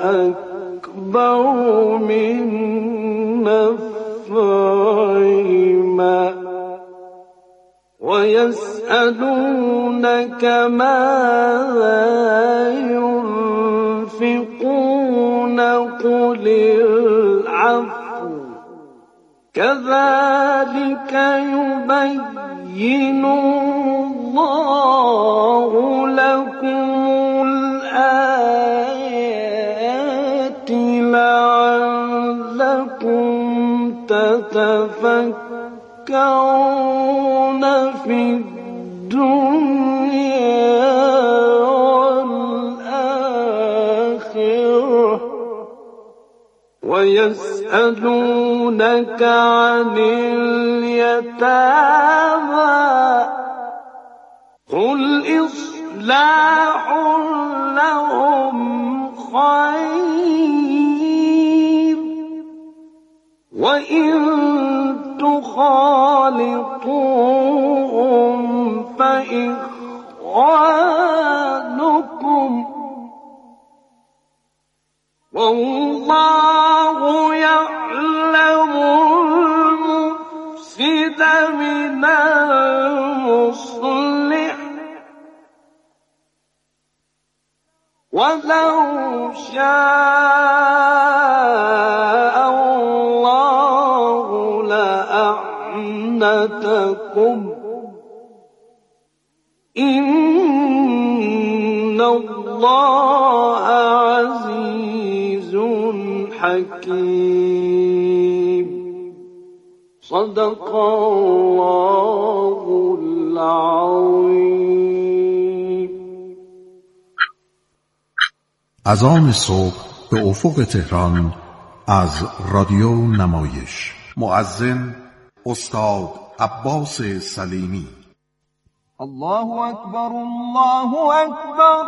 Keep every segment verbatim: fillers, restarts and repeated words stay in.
أكبر من نفعهما ويسألونك ماذا ينفقون قل العفو كذلك يبين الله لكم الآيات لعلكم تتفكرون في الدنيا والآخرة ويسألونك عن اليتامى قل إصلاح لهم خير وإن تخالطوهم فإخوانكم والله يعلم المفسد من المصلح ولو شاء الله لأعنتكم إن الله عزيز حكيم صدق الله العظيم. اذان صبح به افق تهران از رادیو نمایش. مؤذن استاد عباس سلیمی. الله اکبر الله اکبر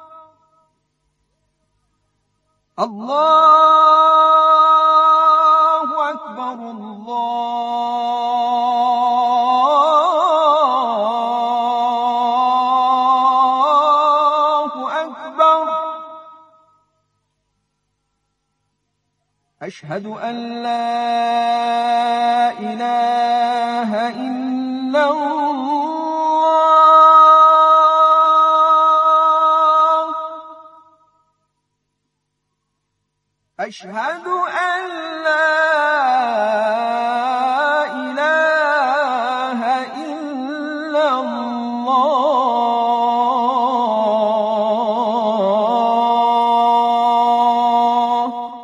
الله اکبر الله اکبر اشهد ان لا اله الا الله أشهد أن لا إله إلا الله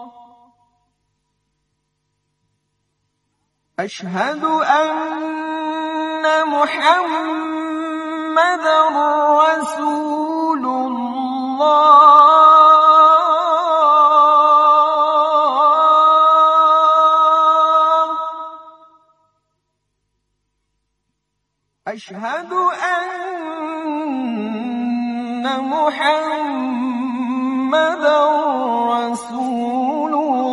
أشهد أن محمدًا رسول الله أشهد أن محمدًا رسول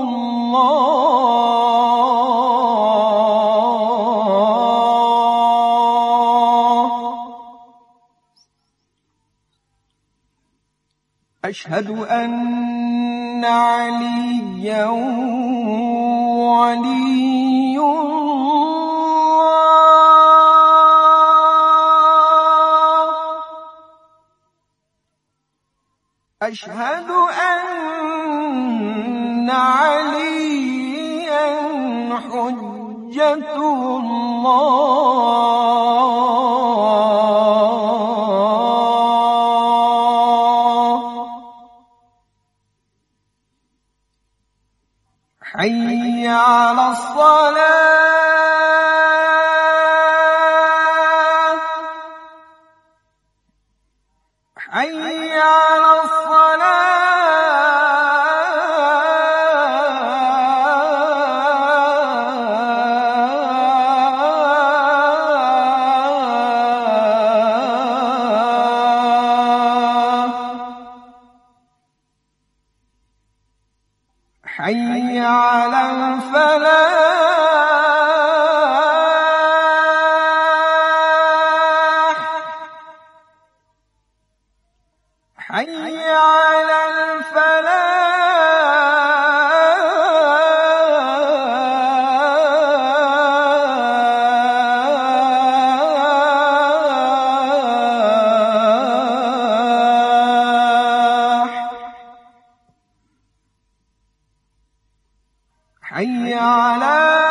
الله أشهد أن عليًّا ولي أشهد أن عليا حجة الله حي على الصلاة حي على حي على الفلاح حي على الفلاح حي على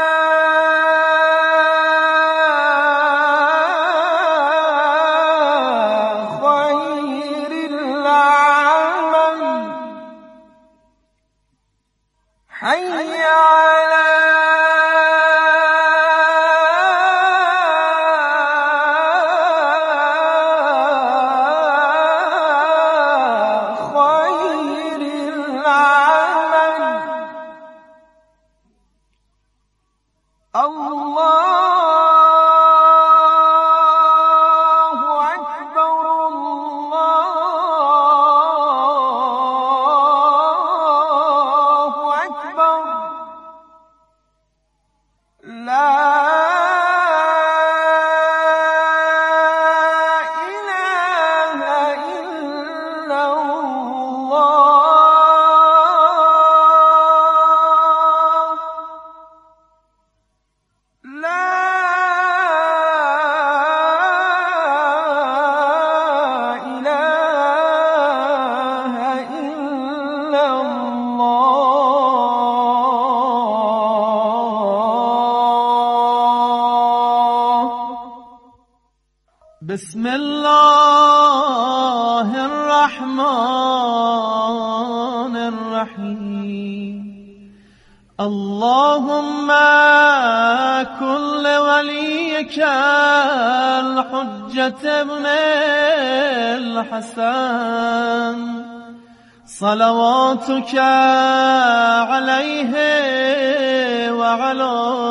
بسم الله الرحمن الرحيم اللهم كن وليك الحجة ابن الحسن صلواتك عليه وعلى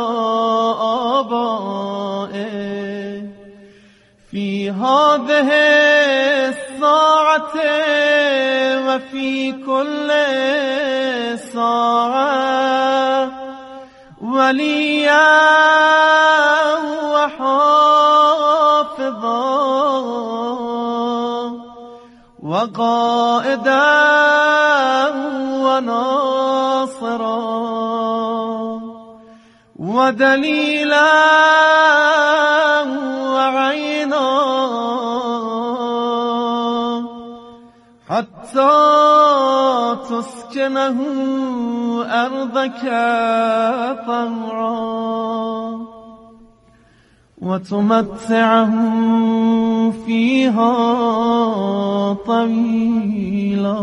آبائه في هذه الساعة وفي كل ساعة وليا وحافظا وقائدا وناصرا ودليلا وعينا حتى تسكنه أرضك طوعا وتمتعه فيها طويلا.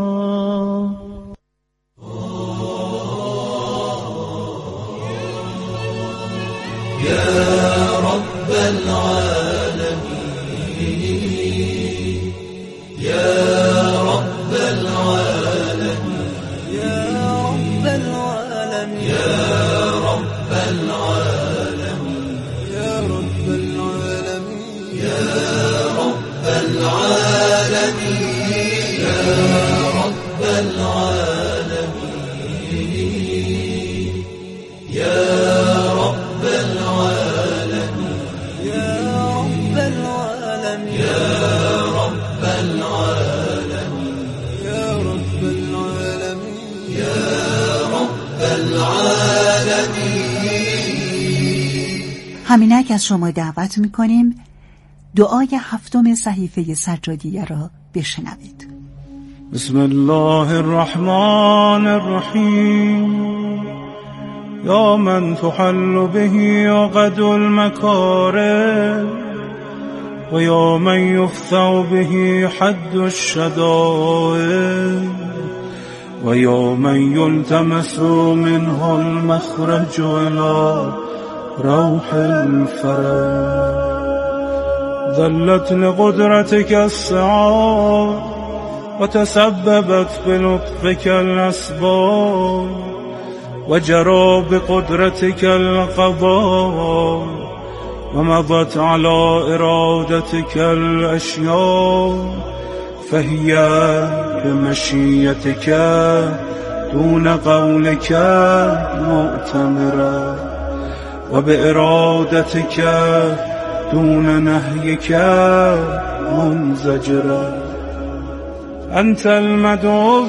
يا رب العالمين يا رب العالمين يا رب العالمين يا رب العالمين يا رب العالمين يا رب العالمين يا رب العالمين يا رب العالمين يا رب العالمين يا رب العالمين يا رب العالمين يا رب العالمين. همینک از شما دعوت می‌کنیم دعای هفتم صحیفه سجادیه را بشنوید. بسم الله الرحمن الرحیم. یا من تحل به عقد المکارم و یا من یفتح به حد الشدائد و یا من یلتمس منه المخرج الى روح الفرج. ذلت لقدرتك السعاد وتسببت بلطفك الأسباب وجرى بقدرتك القضاء ومضت على إرادتك الأشياء فهي بمشيتك دون قولك مؤتمرة وبإرادتك دون نهيك منزجرة. أنت المدعو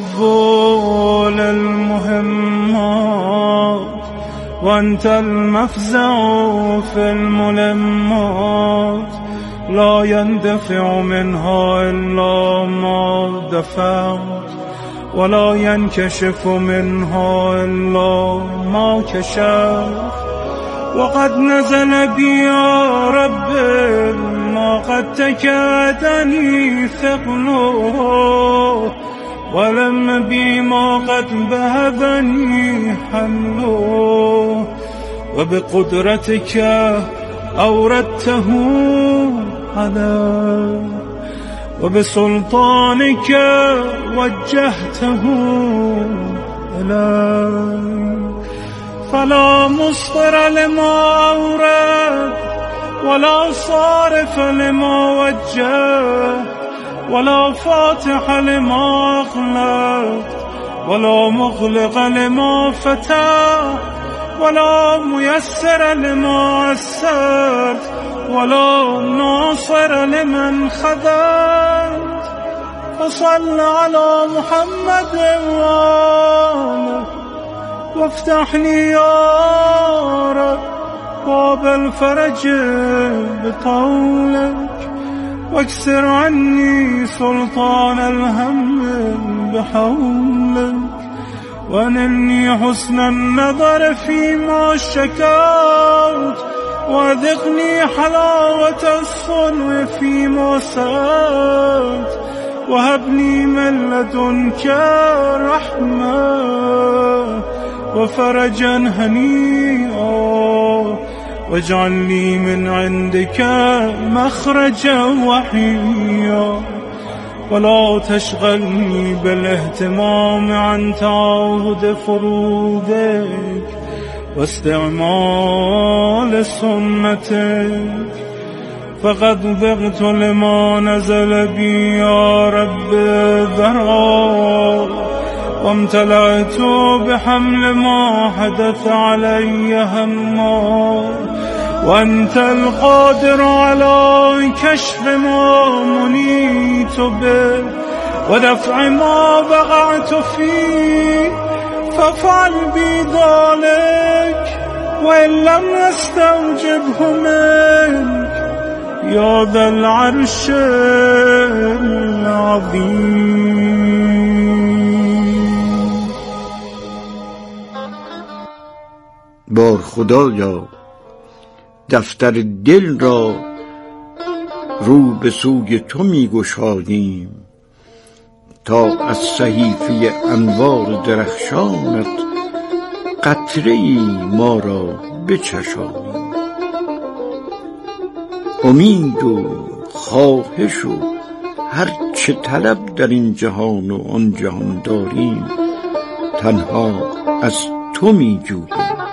للمهمات وأنت المفزع في الملمات لا يندفع منها إلا ما دفعت ولا ينكشف منها إلا ما كشف. وقد نزل بي يا رب ما قد تكادني ثقله، ولم بي ما قد بهذني حمله. وبقدرتك أوردته علي، وبسلطانك وجهته إلي. فلا مصدر لما أورد، ولا صارف لما وجه، ولا فاتح لما أغلق، ولا مغلق لما فتح، ولا ميسر لما عسرت، ولا ناصر لمن خذلت. فصل على محمد وآله، وافتح لي يا رب باب الفرج بقولك، واكسر عني سلطان الهم بحولك. وانني حسن النظر فيما شكوت، وذقني حلاوة الصنع فيما سألت. وهبني من لدنك رحمة وفرجا هنيئا، واجعل لي من عندك مخرجا وحيا. ولا تشغلني بالاهتمام عن تعاهد فروضك واستعمال سنتك. فقد ذقت لما نزل بي يا رب ذرا، وامتلأت بحمل ما حدث علي هما. وأنت القادر على كشف ما منيت به، ودفع ما وقعت فيه. فافعل بي ذلك، وإن لم نستوجبه منك يا ذا العرش العظيم. بار خدایا دفتر دل را رو به سوی تو می گشادیم، تا از صحیفه انوار درخشانت قطره‌ای ما را بچشانیم. امید و خواهش و هر چه طلب در این جهان و آن جهان داریم تنها از تو می جوییم.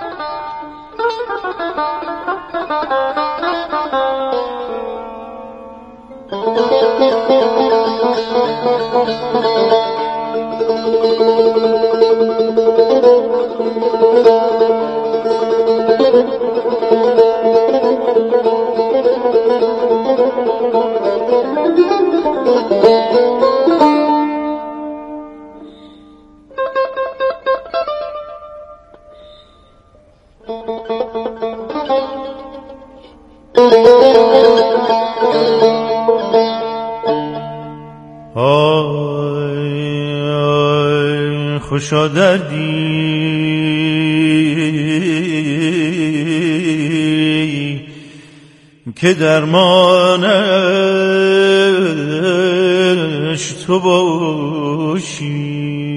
خوشا دردی که درمانش تو باشی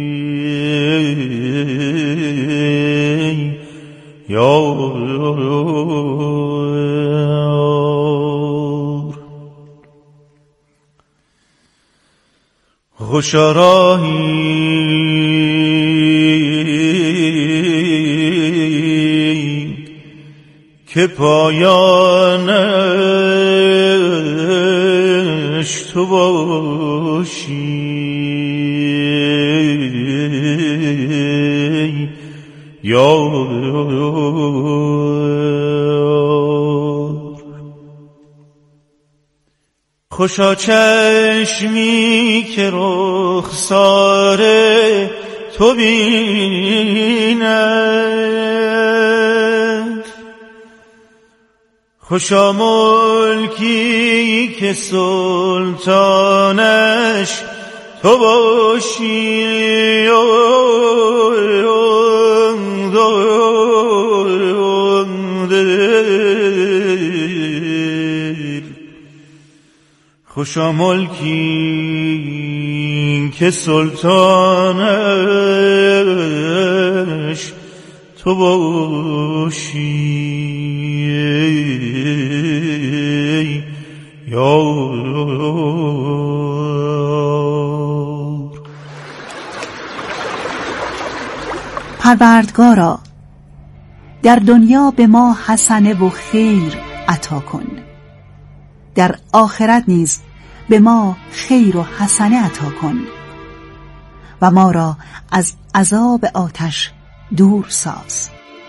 یا خوشا راهی که پایانش تو باشی یا خوشا چشمی که رخسار تو بیند، خوشا ملکی که سلطانش تو باشی خوشا ملکی که سلطانش تو باشی یار. پروردگارا در دنیا به ما حسنه و خیر عطا کن، در آخرت نیز به ما خیر و حسنه عطا کن و ما را از عذاب آتش دور ساز.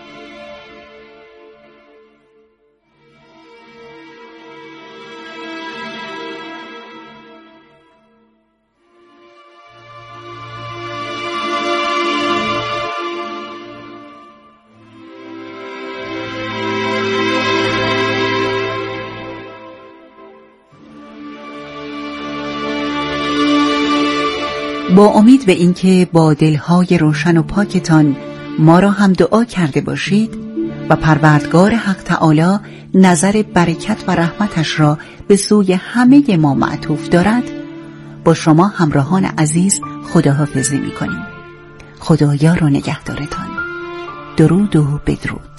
با امید به اینکه با دلهای روشن و پاکتان ما را هم دعا کرده باشید و پروردگار حق تعالی نظر برکت و رحمتش را به سوی همه ما معطوف دارد، با شما همراهان عزیز خداحافظی می‌کنیم. خدا یار و نگهدارتان. درود و بدرود.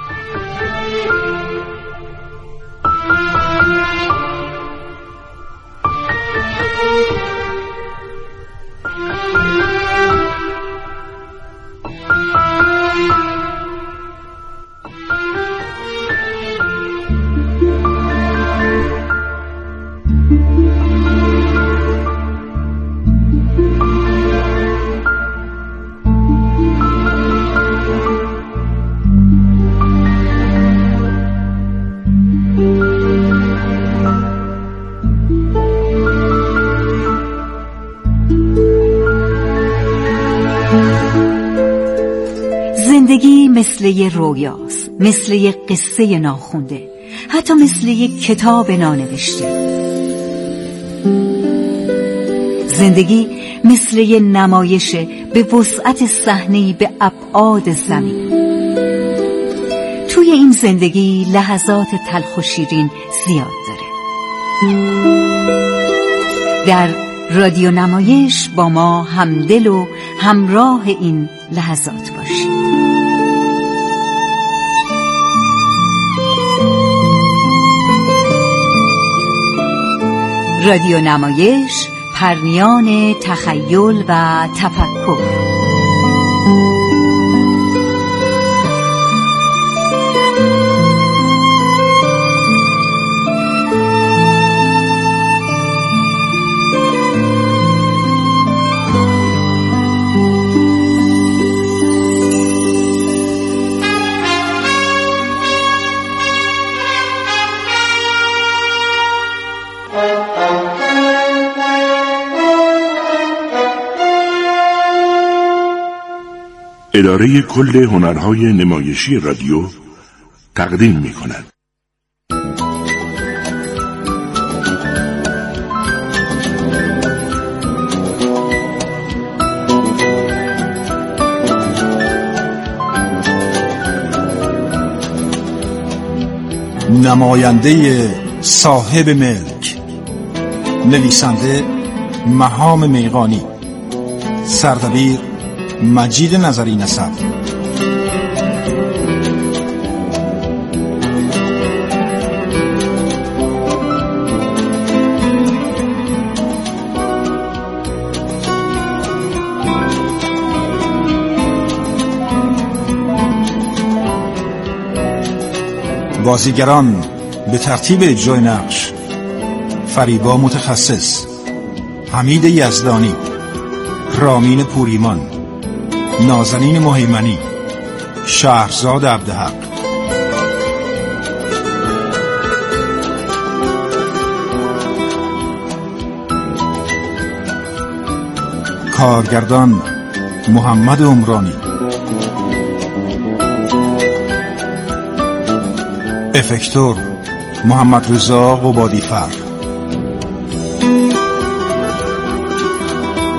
زندگی مثل یه رویاست، مثل یه قصه ناخونده، حتی مثل یه کتاب نانوشته. زندگی مثل یه نمایشه به وسعت صحنه‌ای به ابعاد زمین. توی این زندگی لحظات تلخ و شیرین زیاد داره. در رادیو نمایش با ما همدل و همراه این لحظات باشید. رادیو نمایش، پرنیان تخیل و تفکر. اداره کل هنرهای نمایشی رادیو تقدیم می کند. نماینده صاحب ملک، نویسنده مهام میغانی، سردبیر مجید نظری نسب. بازیگران به ترتیب اجرای نقش: فریبا متخصص، حمید یزدانی، رامین پوریمان، نازنین مهیمنی، شهرزاد عبدحق. کارگردان محمد عمرانی. افکتور محمد رضا قبادیفر.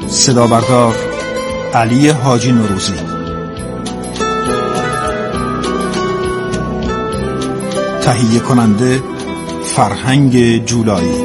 صدا بردار علی حاجی نوروزی. تهیه کننده فرهنگ جولایی.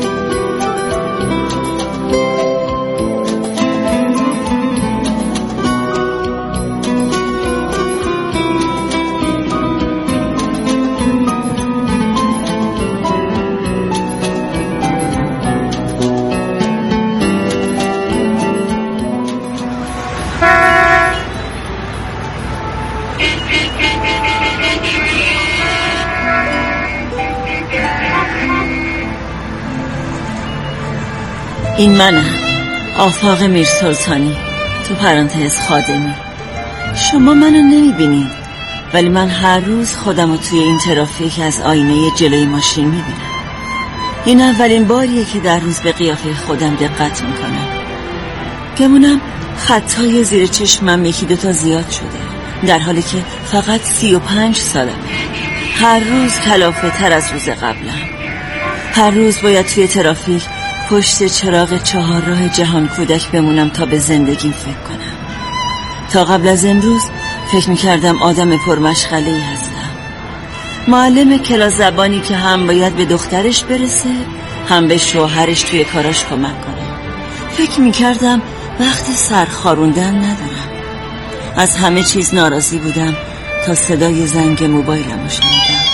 این منم، آفاق میر سلطانی، تو پرانتز خادمی. شما منو نمیبینید ولی من هر روز خودم رو توی این ترافیک از آینه جلوی ماشین میبینم. این اولین باریه که در روز به قیافه خودم دقت میکنم. گمونم خطای زیر چشمم یکی دوتا زیاد شده، در حالی که فقط سی و پنج سالمه. هر روز کلافه تر از روز قبلم. هر روز باید توی ترافیک پشت چراغ چهارراه جهان کودک بمونم تا به زندگیم فکر کنم. تا قبل از امروز فکر میکردم آدم پرمشغله‌ای هستم، معلم کلاس زبانی که هم باید به دخترش برسه هم به شوهرش توی کاراش کمک کنه. فکر میکردم وقت سرخاروندن ندارم. از همه چیز ناراضی بودم تا صدای زنگ موبایلمو شنیدم.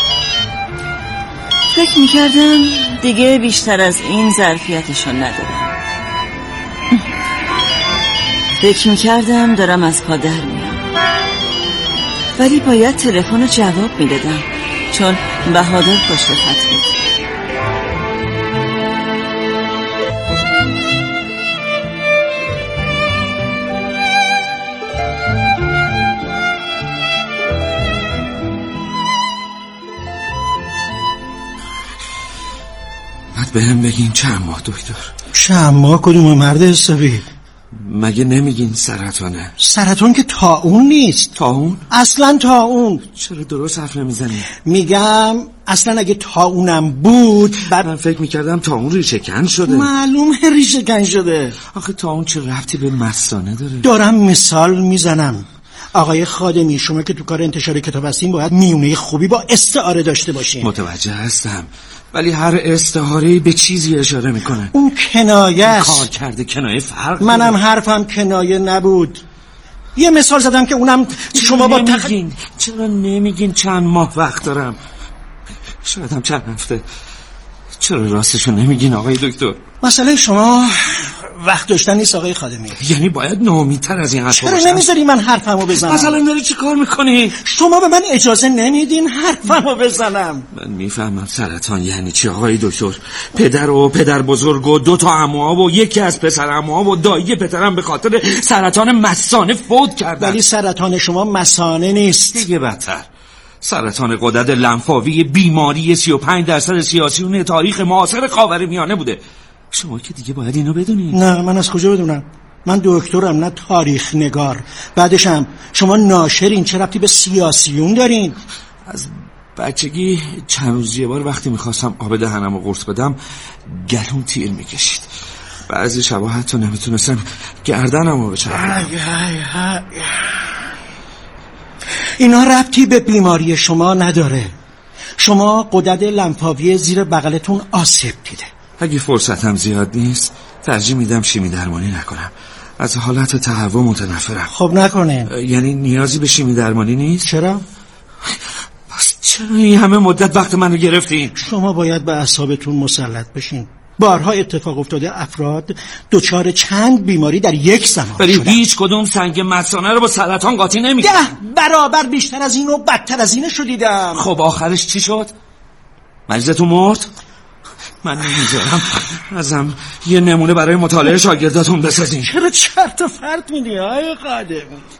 فکر میکردم دیگه بیشتر از این ظرفیتشو ندارم. فکر میکردم دارم از پا در میام، ولی باید تلفن رو جواب میدادم چون بهادر پشت خط بود. به هم بگین چند ماه دکتر؟ چند ماه کدوم مرد حسابی؟ مگه نمیگین سرطانه؟ سرطان که طاعون نیست. طاعون؟ اصلا طاعون. چرا درست حرف نمیزنی؟ میگم اصلا اگه طاعونم بود بعد من فکر میکردم طاعون ریشه کن شده. معلومه ریشه کن شده. آخه طاعون چه ربطی به مثانه داره؟ دارم مثال میزنم. آقای خادمی، شما که تو کار انتشار کتاب هستین باید میونه خوبی با استعاره داشته باشین. متوجه هستم، ولی هر استعاره‌ای به چیزی اشاره میکنه. اون کنایه است. کار کرده کنایه فرق. منم حرفم کنایه نبود. یه مثال زدم که اونم شما با نمیگین تخ... چرا نمیگین چند ماه وقت دارم؟ شاید هم چند هفته. چرا راستشو نمیگین آقای دکتر؟ مسئله شما وقت داشتن نیست آقای خادمی. یعنی باید ناامیدتر از این حرفا باشم. چرا نمیذاری من حرفمو بزنم؟ مثلا داری چی کار میکنی؟ شما به من اجازه نمیدین حرفمو بزنم. من میفهمم سرطان یعنی چی آقای دکتر. پدر و پدر بزرگ و دو تا عموها و یکی از پسر عموها و دایی پدرم به خاطر سرطان مثانه فوت کردن. ولی سرطان شما مثانه نیست. دیگه بدتر، سرطان غدد لنفاوی بیماری سی و پنج درصد سیاسیون تاریخ معاصر خاورمیانه بوده. شما که دیگه باید اینو بدونید. نه، من از کجا بدونم؟ من دکترم نه تاریخ نگار. بعدشم شما ناشرین، چه ربطی به سیاسیون دارین؟ از بچگی چند روز یه بار وقتی میخواستم آب دهنم رو قرص بدم گلوم تیر میکشید. بعضی شبا حتی نمیتونستم گردنم رو بچرخونم. اینا ربطی به بیماری شما نداره. شما غدد لنفاوی زیر بغلتون آسیب دیده. اگه فرصتم زیاد نیست ترجیح میدم شیمی درمانی نکنم. از حالت تهوع متنفرم. خب نکنین. یعنی نیازی به شیمی درمانی نیست؟ چرا؟ پس چرا این همه مدت وقت منو گرفتین؟ شما باید به اعصابتون مسلط بشین. بارها اتفاق افتاده افراد دچار چند بیماری در یک زمان ولی هیچ کدوم سنگ مثانه رو با سرطان قاطی نمی‌کنه. ده برابر بیشتر از این و بدتر از اینشو دیدم. خب آخرش چی شد؟ مریضتون مرد؟ من نمیذارم ازم یه نمونه برای مطالعه شاگرداتون بسازین. چرا چرت و پرت میگی آقای خادمی؟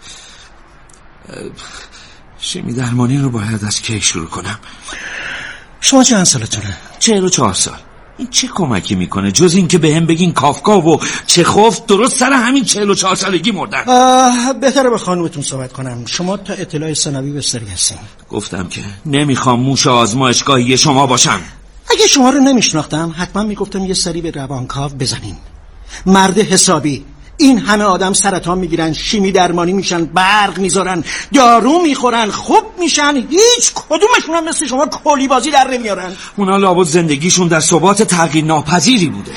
شیمی درمانی رو باید از کی شروع کنم؟ شما چند سالتونه؟ چهل و چهار سال. این چه کمکی میکنه جز این که به هم بگین کافکا و چخوف درست سر همین چهل و چهار سالگی مردن؟ بهتره با خانومتون صحبت کنم. شما تا اطلاع ثانوی بستری هستین. گفتم که نمیخوام موش آزمایشگاهی شما باشم. اگه شما رو نمیشناختم حتما میگفتم یه سری به روانکاو بزنین. مرد حسابی، این همه آدم سرطان میگیرن، شیمی درمانی میشن، برق میذارن، دارو میخورن، خوب میشن، هیچ کدومشون هم مثل شما کلی بازی در نمیارن. اونا لابد زندگیشون در ثبات تغییر ناپذیری بوده.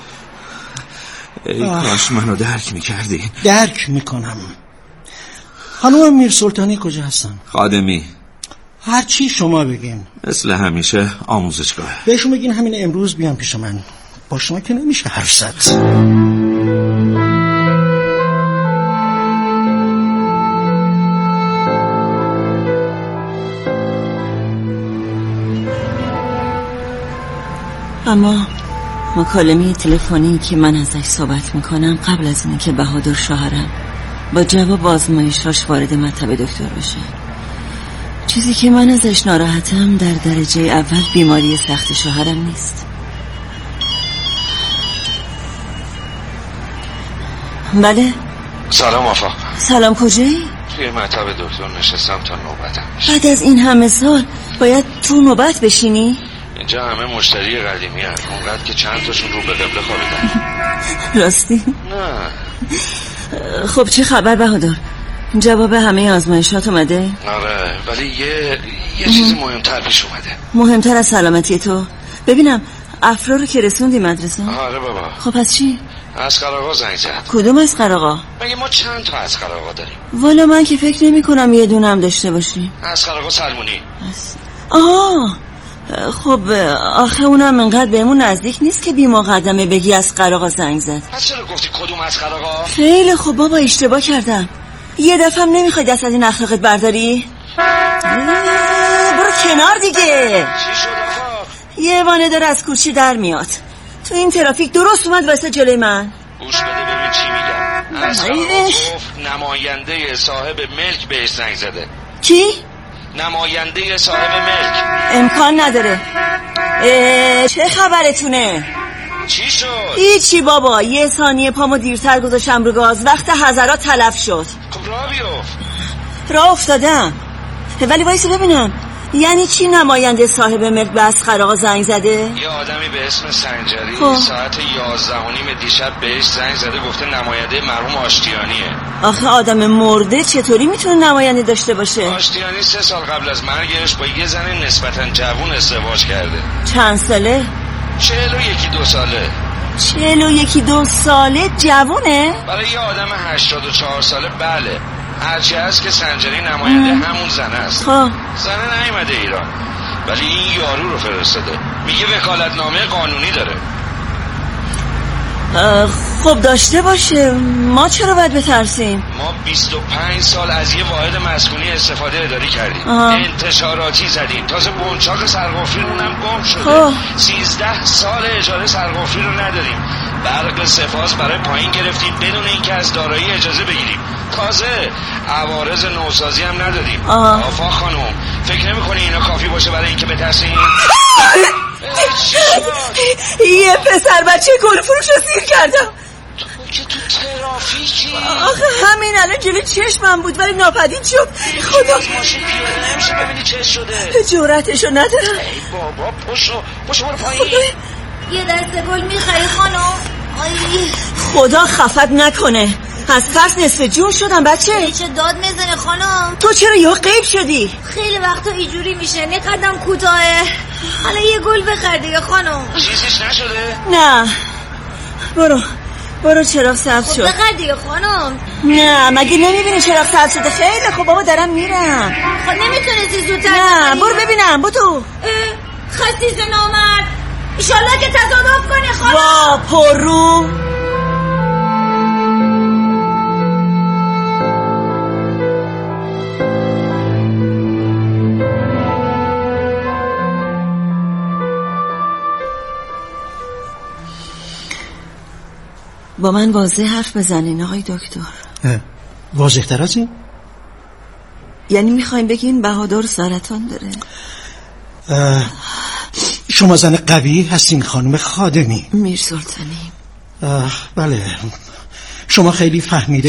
ای کاش منو درک میکردی. درک میکنم. خانم میرسلطانی کجا هستن؟ خادمی. هر چی شما بگین. مثل همیشه آموزشگاه. بهشون بگین همین امروز بیان پیش من. با شما که نمیشه حرف زد. اما مکالمه تلفنی که من ازش صحبت میکنم قبل از اینه که بهادر شوهرم با جواب آزمایشاش وارد مطب دکتر بشه. چیزی که من ازش ناراحتم در درجه اول بیماری سخت شوهرم نیست. بله. سلام آفا. سلام، کجایی؟ توی مطب دکتر نشستم تا نوبتم. بعد از این همه سال باید تو نوبت بشینی؟ اینجا همه مشتری قدیمی هست، اونقدر که چند تاشون رو به قبله خوابیدن. راستی؟ نه. خب چه خبر بهادر؟ جواب همه آزمایشات اومده؟ آره، ولی یه یه چیز مهمتر پیش اومده. مهمتر از سلامتی تو؟ ببینم افرا رو که رسوندی مدرسه؟ آره بابا. خب پس چی؟ اسقر آقا زنگ زد. کدوم اسقر آقا؟ مگه ما چند تا اسقر آقا داریم؟ والا من که فکر نمی کنم یه دونه هم داشته باشی. اسقر آقا سلمونی. آه خب آخه اونم انقدر بهمون نزدیک نیست که بی مقدمه بگی اسقر آقا زنگ زد. پس چرا گفتی کدوم اسقر آقا؟ خیلی خب بابا، اشتباه کردم. یه دفعه هم نمیخوای دست از این اخلاقت برداری؟ برو کنار دیگه. چی شد آقا؟ یه وانه داره از کوچی در میاد. تو این ترافیک درست اومد واسه جلوی من. گوش بده ببین چی میگم. اسقر آقا گفت نماینده صاحب ملک بهش زنگ زده. کی؟ نماینده صاحب ملک. امکان نداره. چه خبرتونه؟ چی شد؟ هیچی بابا، یه ثانیه پامو دیرتر گذاشتم رو گاز، وقت حضرات تلف شد. خب راه بیفت. راه افتادم، ولی وایسا ببینم یعنی چی نماینده صاحب ملک به اسقر آقا زنگ زده؟ یه آدمی به اسم سنجری خواه. ساعت یازده و نیم دیشب بهش زنگ زده، گفته نماینده مرحوم آشتیانیه. آخه آدم مرده چطوری میتونه نماینده داشته باشه؟ آشتیانی سه سال قبل از مرگش با یه زن نسبتا جوون ازدواج کرده. چند ساله؟ چهل و یکی دو ساله. چهل و یکی دو ساله جوونه؟ برای یه آدم هشتاد و چهار ساله بله. هرچی هست که سنجری نماینده همون زن است. خواه. زنه نیومده ایران، ولی این یارو رو فرستاده، میگه وکالتنامه قانونی داره. خب داشته باشه، ما چرا باید بترسیم؟ ما بیست و پنج سال از یه واحد مسکونی استفاده اداری کردیم. آه. انتشاراتی زدیم، تازه بنچاق سرقفلی رونم گم شده. آه. سیزده سال اجاره سرقفلی رو نداریم. برق سفاز برای پایین گرفتیم بدون اینکه از دارایی اجازه بگیریم. تازه عوارض نوسازی هم نداریم. آفا خانم، فکر نمی کنی اینا کافی باشه برای اینکه بترسیم؟ یه پسر بچه گل فروش رو سیر کردم. تو که تو ترافیکی. آخه همین الان جلوی چشمم بود ولی ناپدید شد. خدا ماشین پیاده نمیشه ببینی چه شده. جرأتشو ندارم. ای بابا پشو پشو برو پایین. یه دسته گل میخوایی خانم؟ خدا خفت نکنه، از ترس نصف جون شدم بچه. چه داد میزنه خانم؟ تو چرا یهو غیب شدی؟ خیلی وقتا اینجوری میشه، نه قدم کوتاهه. حالا یه گل بخر دیگه خانم. چیزیش نشده؟ نه برو برو چراغ سبز شد. خب بخر دیگه خانم. نه مگه نمیبینی چراغ سبز شده؟ خیلی خب بابا دارم میرم. خب نمیتونستی زودتر؟ نه برو ببینم برو. خستیز نامرد، ایشالله که تصادف کنی خانم. وا پرو. با من واضح حرف بزنین آقای دکتر. واضح تر از این؟ یعنی میخوایم بگین بهادر سرطان داره؟ شما زن قوی هستین خانم خادمی. میرسلطانی. بله، شما خیلی فهمیده